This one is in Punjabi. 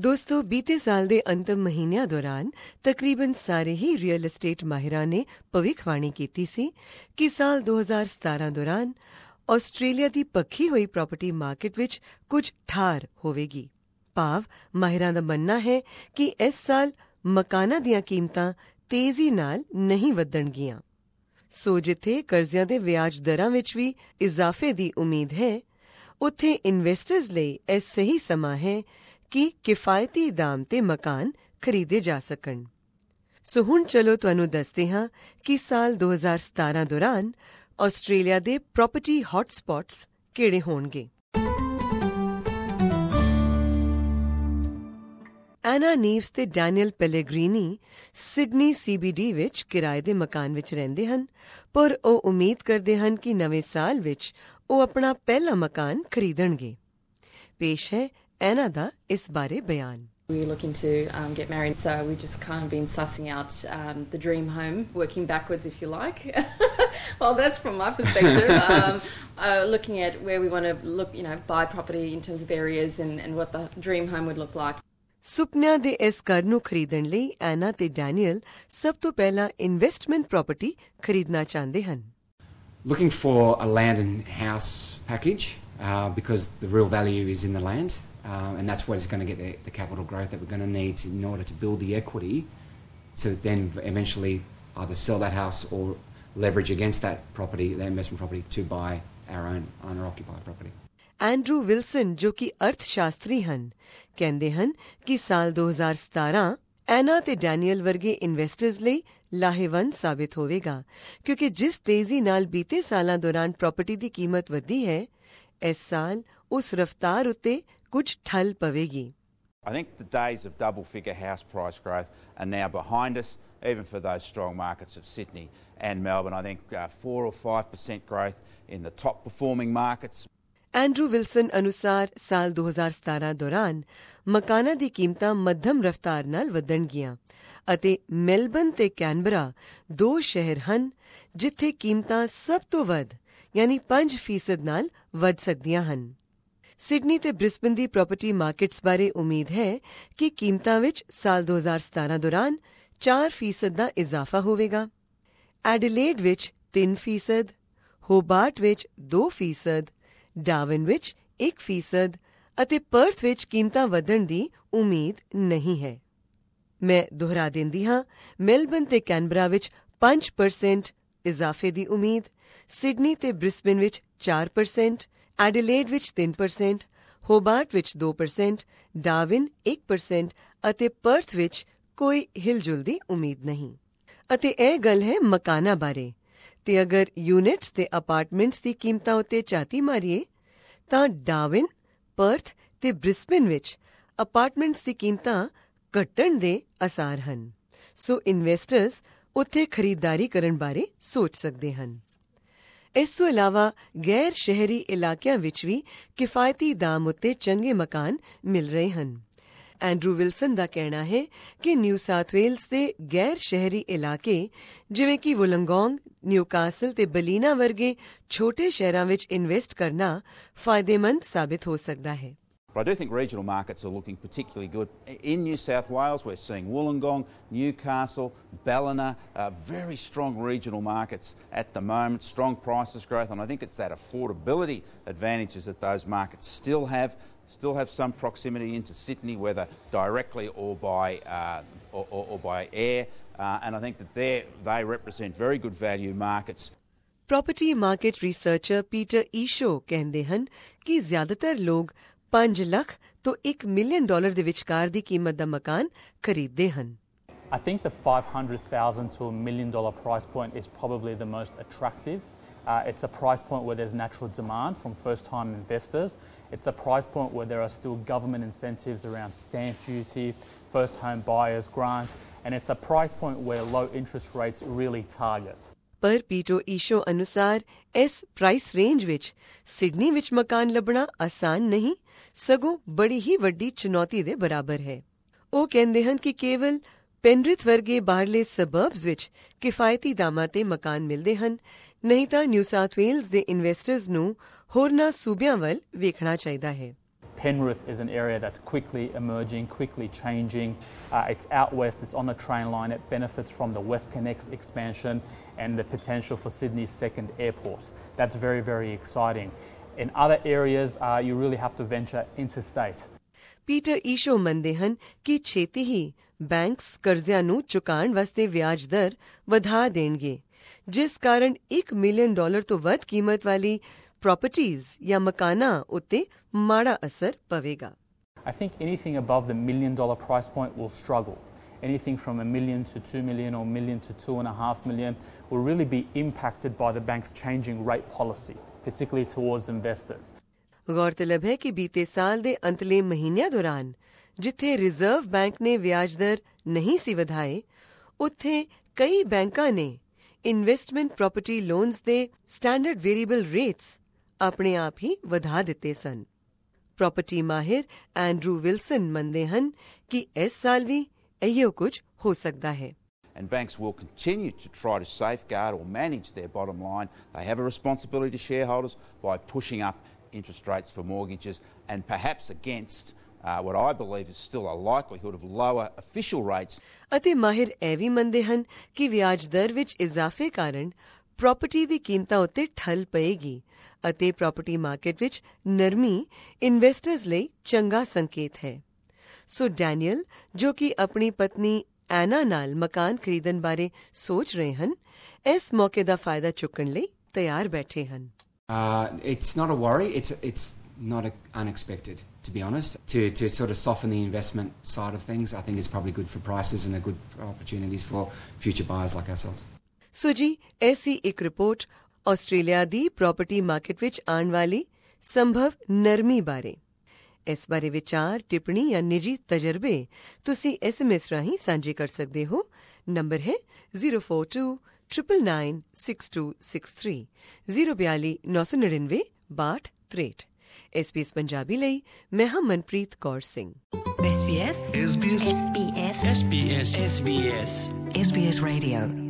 ਦੋਸਤੋ, ਬੀਤੇ ਸਾਲ ਦੇ ਅੰਤਮ ਮਹੀਨਿਆਂ ਦੌਰਾਨ ਤਕਰੀਬਨ ਸਾਰੇ ਹੀ ਰੀਅਲ ਏਸਟੇਟ ਮਾਹਿਰਾਂ ਨੇ ਭਵਿੱਖਬਾਣੀ ਕੀਤੀ ਸੀ ਕਿ ਸਾਲ 2017 ਦੌਰਾਨ ਆਸਟ੍ਰੇਲੀਆ ਦੀ ਪੱਖੀ ਹੋਈ ਪ੍ਰਾਪਰਟੀ ਮਾਰਕੀਟ ਵਿੱਚ ਕੁਝ ਠਾਰ ਹੋਵੇਗੀ। ਭਾਵ ਮਾਹਿਰਾਂ ਦਾ ਮੰਨਣਾ ਹੈ ਕਿ ਇਸ ਸਾਲ ਮਕਾਨਾਂ ਦੀਆਂ ਕੀਮਤਾਂ ਤੇਜ਼ੀ ਨਾਲ ਨਹੀਂ ਵਧਣਗੀਆਂ। ਸੋ ਜਿੱਥੇ ਕਰਜ਼ਿਆਂ ਦੇ ਵਿਆਜ ਦਰਾਂ ਵਿੱਚ ਵੀ ਇਜ਼ਾਫੇ ਦੀ ਉਮੀਦ ਹੈ, ਉੱਥੇ ਇਨਵੈਸਟਰਸ ਲਈ ਇਹ ਸਹੀ ਸਮਾਂ ਹੈ ਕਿ ਕਿਫਾਇਤੀ ਦਾਮ ਤੇ ਮਕਾਨ ਖਰੀਦੇ ਜਾ ਸਕਣ। ਸੋ ਹੁਣ ਚਲੋ ਤੁਹਾਨੂੰ ਦੱਸਦੇ ਹਾਂ ਕਿ ਸਾਲ 2017 ਦੌਰਾਨ ਆਸਟ੍ਰੇਲੀਆ ਦੇ ਪ੍ਰਾਪਰਟੀ ਹੌਟਸਪੌਟਸ ਕਿਹੜੇ ਹੋਣਗੇ। ਐਨਾ ਨੀਵਸ ਤੇ ਡੈਨੀਅਲ ਪੈਲੇਗ੍ਰੀਨੀ ਸਿਡਨੀ CBD ਵਿੱਚ ਕਿਰਾਏ ਦੇ ਮਕਾਨ ਵਿੱਚ ਰਹਿੰਦੇ ਹਨ, ਪਰ ਉਹ ਉਮੀਦ ਕਰਦੇ ਹਨ ਕਿ ਨਵੇਂ ਸਾਲ ਵਿੱਚ ਉਹ ਆਪਣਾ ਪਹਿਲਾ ਮਕਾਨ ਖਰੀਦਣਗੇ। ਪੇਸ਼ ਹੈ ਐਨਾ ਦਾ ਇਸ ਬਾਰੇ ਬਿਆਨ। We were looking to get married, so we've just kind of been sussing out the dream home, working backwards, if you like. Well, that's from my perspective. Looking at where we want to buy property in terms of areas and what the dream home would look like. ਸੁਪਨਿਆਂ ਦੇ ਇਸ ਘਰ ਨੂੰ ਖਰੀਦਣ ਲਈ ਐਨਾ ਤੇ ਡੈਨੀਅਲ ਸਭ ਤੋਂ ਪਹਿਲਾਂ ਇਨਵੈਸਟਮੈਂਟ ਪ੍ਰਾਪਰਟੀ ਖਰੀਦਣਾ ਚਾਹੁੰਦੇ ਹਨ। Looking for a land and house package because the real value is in the land. And that's what is going to get the capital growth that we're going to need in order to build the equity to then eventually either sell that house or leverage against that property, the investment property, to buy our own owner-occupied property. Andrew Wilson, ਜੋ ਕਿ ਅਰਥ ਸ਼ਾਸਤਰੀ ਹਨ, ਕਹਿੰਦੇ ਹਨ ਕਿ ਸਾਲ 2017 ਐਨਾ ਤੇ ਡੈਨੀਅਲ ਵਰਗੇ ਇਨਵੈਸਟਰਸ ਲਈ ਲਾਹੇਵੰਦ ਸਾਬਿਤ ਹੋਵੇਗਾ, ਕਿਉਂਕਿ ਜਿਸ ਤੇਜ਼ੀ ਨਾਲ ਬੀਤੇ ਸਾਲਾਂ ਦੌਰਾਨ ਪ੍ਰਾਪਰਟੀ ਦੀ ਕੀਮਤ ਵਧੀ ਹੈ, ਇਸ ਸਾਲ ਉਸ ਰਫ਼ਤਾਰ ਉੱਤੇ ਕੁਝ ਠੱਲ ਪਵੇਗੀ। I think the days of double-figure house price growth are now behind us, even for those strong markets of Sydney and Melbourne. I think 4 or 5% growth in the top-performing markets. Andrew Wilson ਅਨੁਸਾਰ ਸਾਲ 2017 ਦੌਰਾਨ ਮਕਾਨਾਂ ਦੀ ਕੀਮਤਾਂ ਮੱਧਮ ਰਫ਼ਤਾਰ ਨਾਲ ਵਧਣਗੀਆਂ ਅਤੇ ਮੈਲਬਨ ਤੇ ਕੈਨਬਰਾ ਦੋ ਸ਼ਹਿਰ ਹਨ ਜਿੱਥੇ ਕੀਮਤਾਂ ਸਭ ਤੋਂ ਵੱਧ ਯਾਨੀ 5% ਨਾਲ ਵਧ ਸਕਦੀਆਂ ਹਨ। ਸਿਡਨੀ ਤੇ ਬ੍ਰਿਸਬਨ ਦੀ ਪ੍ਰਾਪਰਟੀ ਮਾਰਕੀਟਸ ਬਾਰੇ ਉਮੀਦ ਹੈ ਕਿ ਕੀਮਤਾਂ ਵਿੱਚ ਸਾਲ 2017 ਦੌਰਾਨ 4% ਦਾ ਇਜ਼ਾਫਾ ਹੋਵੇਗਾ। ਐਡੀਲੇਡ ਵਿੱਚ 3%, ਹੋਬਾਰਟ ਵਿੱਚ 2%, ਡਾਰਵਿਨ ਵਿੱਚ 1% ਅਤੇ ਪਰਥ ਵਿੱਚ ਕੀਮਤਾਂ ਵਧਣ ਦੀ ਉਮੀਦ ਨਹੀਂ ਹੈ। ਮੈਂ ਦੁਹਰਾ ਦਿੰਦੀ ਹਾਂ, ਮੈਲਬਨ ਤੇ ਕੈਨਬਰਾ ਵਿੱਚ 5% ਇਜ਼ਾਫੇ ਦੀ ਉਮੀਦ, ਸਿਡਨੀ ਤੇ ਬ੍ਰਿਸਬਨ ਵਿੱਚ 4%, ਐਡੀਲੇਡ ਵਿੱਚ 3%, ਹੋਬਾਰਟ ਵਿੱਚ 2%, ਡਾਰਵਿਨ 1% ਅਤੇ ਪਰਥ ਵਿੱਚ ਕੋਈ ਹਿਲਜੁਲ ਦੀ ਉਮੀਦ ਨਹੀਂ। ਅਤੇ ਇਹ ਗੱਲ ਹੈ ਮਕਾਨਾਂ ਬਾਰੇ, ਤੇ ਅਗਰ ਯੂਨਿਟਸ ਤੇ ਅਪਾਰਟਮੈਂਟਸ ਦੀ ਕੀਮਤਾਂ ਉੱਤੇ ਝਾਤੀ ਮਾਰੀਏ ਤਾਂ ਡਾਰਵਿਨ, ਪਰਥ ਤੇ ਬ੍ਰਿਸਬਨ ਵਿੱਚ ਅਪਾਰਟਮੈਂਟਸ ਦੀ ਕੀਮਤਾਂ ਘਟਣ ਦੇ ਅਸਾਰ ਹਨ। ਸੋ ਇਨਵੈਸਟਰਸ ਉੱਥੇ ਖਰੀਦਦਾਰੀ ਕਰਨ ਬਾਰੇ ਸੋਚ ਸਕਦੇ ਹਨ। ਇਸ ਤੋਂ ਇਲਾਵਾ ਗੈਰ ਸ਼ਹਿਰੀ ਇਲਾਕਿਆਂ ਵਿੱਚ ਵੀ ਕਿਫਾਇਤੀ ਦਾਮ ਉੱਤੇ ਚੰਗੇ ਮਕਾਨ ਮਿਲ ਰਹੇ ਹਨ। ਐਂਡਰੂ ਵਿਲਸਨ ਦਾ ਕਹਿਣਾ ਹੈ ਕਿ ਨਿਊ ਸਾਊਥ ਵੇਲਸ ਦੇ ਗੈਰ ਸ਼ਹਿਰੀ ਇਲਾਕੇ ਜਿਵੇਂ ਕਿ ਵੁਲੰਗੋਂਗ, ਨਿਊਕਾਸਲ ਤੇ ਬਲੀਨਾ ਵਰਗੇ ਛੋਟੇ ਸ਼ਹਿਰਾਂ ਵਿੱਚ ਇਨਵੈਸਟ ਕਰਨਾ ਫਾਇਦੇਮੰਦ ਸਾਬਿਤ ਹੋ ਸਕਦਾ ਹੈ। But I do think regional markets are looking particularly good. In New South Wales, we're seeing Wollongong, Newcastle, Ballina, very strong regional markets at the moment, strong prices growth, and I think it's that affordability advantages that those markets still have some proximity into Sydney, whether directly or by air, and I think that they represent very good value markets. Property market researcher Peter Isho ਕਹਿੰਦੇ ਹਨ ਕਿ ਜ਼ਿਆਦਾਤਰ ਲੋਕ 5 ਲੱਖ ਤੋਂ $1 ਮਿਲੀਅਨ ਦੇ ਵਿਚਕਾਰ ਦੀ ਕੀਮਤ ਦਾ ਮਕਾਨ ਖਰੀਦਦੇ ਹਨ। I think the $500,000 to $1 million price point is probably the most attractive. It's a price point where there's natural demand from first-time investors. It's a price point where there are still government incentives around stamp duty, first home buyers grants, and it's a price point where low interest rates really target. ਪਰ ਪੀਟਰ ਈਸ਼ੋ ਅਨੁਸਾਰ ਇਸ ਪ੍ਰਾਈਸ ਰੇਂਜ ਵਿੱਚ ਸਿਡਨੀ ਵਿੱਚ ਮਕਾਨ ਲੱਭਣਾ ਆਸਾਨ ਨਹੀਂ, ਸਗੋਂ ਬੜੀ ਹੀ ਵੱਡੀ ਚੁਣੌਤੀ ਦੇ ਬਰਾਬਰ ਹੈ। ਉਹ ਕਹਿੰਦੇ ਹਨ ਕਿ ਕੇਵਲ ਪੈਨਰਿਥ ਵਰਗੇ ਬਾਹਰਲੇ ਸਬਰਬਸ ਵਿੱਚ ਕਿਫਾਇਤੀ ਦਾਮਾਂ ਤੇ ਮਕਾਨ ਮਿਲਦੇ ਹਨ, ਨਹੀਂ ਤਾਂ ਨਿਊ ਸਾਊਥ ਵੇਲਸ ਦੇ ਇਨਵੈਸਟਰਸ ਨੂੰ ਹੋਰਨਾਂ ਸੂਬਿਆਂ ਵੱਲ ਵੇਖਣਾ ਚਾਹੀਦਾ ਹੈ। Penrith is an area that's quickly emerging, quickly changing. It's out west, it's on the train line, it benefits from the WestConnex expansion and the potential for Sydney's second airport. That's very, very exciting. In other areas, you really have to venture interstate. Peter Isho ਮੰਨਦੇ ਹਨ ਕਿ ਛੇਤੀ ਹੀ ਬੈਂਕਸ ਕਰਜ਼ਿਆਂ ਨੂੰ ਚੁਕਾਉਣ ਵਾਸਤੇ ਵਿਆਜ ਦਰ ਵਧਾ ਦੇਣਗੇ, ਜਿਸ ਕਾਰਨ $1 ਮਿਲੀਅਨ ਤੋਂ ਵੱਧ ਕੀਮਤ ਵਾਲੀ ਪ੍ਰਾਪਰਟੀਜ਼ ਜਾਂ ਮਕਾਨਾਂ ਉੱਤੇ ਮਾੜਾ ਅਸਰ ਪਵੇਗਾ। I think anything above the $1 million price point will struggle. Anything from $1 million to $2 million or $1 million to $2.5 million will really be impacted by the bank's changing rate policy, particularly towards investors. ਗੌਰਤਲਬ ਹੈ ਕਿ ਬੀਤੇ ਸਾਲ ਦੇ ਅੰਤਲੇ ਮਹੀਨਿਆਂ ਦੌਰਾਨ ਜਿੱਥੇ ਰਿਜ਼ਰਵ ਬੈਂਕ ਨੇ ਵਿਆਜ ਦਰ ਨਹੀਂ ਸੀ ਵਧਾਏ, ਉੱਥੇ ਕਈ ਬੈਂਕਾਂ ਨੇ ਇਨਵੈਸਟਮੈਂਟ ਪ੍ਰਾਪਰਟੀ ਲੋਨਸ ਦੇ ਸਟੈਂਡਰਡ ਵੇਰੀਏਬਲ ਰੇਟਸ ਆਪਣੇ ਆਪ ਹੀ ਵਧਾ ਦਿੱਤੇ ਸਨ। ਪ੍ਰਾਪਰਟੀ ਮਾਹਿਰ ਐਂਡਰੂ ਵਿਲਸਨ ਮੰਨਦੇ ਹਨ ਕਿ ਇਸ ਸਾਲ ਵੀ ਇਹੋ ਕੁਝ ਹੋ ਸਕਦਾ ਹੈ। And banks will continue to try to safeguard or manage their bottom line. They have a responsibility to shareholders by pushing up interest rates for mortgages and perhaps against what I believe is still a likelihood of lower official rates. ਅਤੇ ਮਾਹਿਰ ਇਹ ਵੀ ਮੰਨਦੇ ਹਨ ਕਿ ਵਿਆਜ ਦਰ ਵਿੱਚ ਇਜ਼ਾਫੇ ਕਾਰਨ ਪ੍ਰਾਪਰਟੀ ਦੀ ਕੀਮਤਾਂ ਉੱਤੇ ਠੱਲ ਪਏਗੀ ਅਤੇ ਪ੍ਰਾਪਰਟੀ ਮਾਰਕੀਟ ਵਿੱਚ ਨਰਮੀ ਇਨਵੈਸਟਰਸ ਲਈ ਚੰਗਾ ਸੰਕੇਤ ਹੈ। ਸੋ ਡੈਨੀਅਲ, ਜੋ ਕਿ ਆਪਣੀ ਪਤਨੀ ਐਨਾ ਨਾਲ ਮਕਾਨ ਖਰੀਦਣ ਬਾਰੇ ਸੋਚ ਰਹੇ ਹਨ, ਇਸ ਮੌਕੇ ਦਾ ਫਾਇਦਾ ਚੁੱਕਣ ਲਈ ਤਿਆਰ ਬੈਠੇ ਹਨ। It's not a worry. It's not unexpected, to be honest. To sort of soften the investment side of things, I think it's probably good for prices and a good opportunities for future buyers like ourselves. ਸੋ ਜੀ, ਐਸੀ ਇੱਕ ਰਿਪੋਰਟ ਆਸਟ੍ਰੇਲੀਆ ਦੀ ਪ੍ਰਾਪਰਟੀ ਮਾਰਕੀਟ ਵਿੱਚ ਆਉਣ ਵਾਲੀ ਸੰਭਵ ਨਰਮੀ ਬਾਰੇ। ਇਸ ਬਾਰੇ ਵਿਚਾਰ, ਟਿੱਪਣੀ ਜਾਂ ਨਿੱਜੀ ਤਜਰਬੇ ਤੁਸੀਂ SMS ਰਾਹੀਂ ਸਾਂਝੇ ਕਰ ਸਕਦੇ ਹੋ। ਨੰਬਰ ਹੈ 042999626 042 999 62 SBS ਪੰਜਾਬੀ ਲਈ ਮੈਂ ਹਾਂ ਮਨਪ੍ਰੀਤ ਕੌਰ ਸਿੰਘ। SBS Radio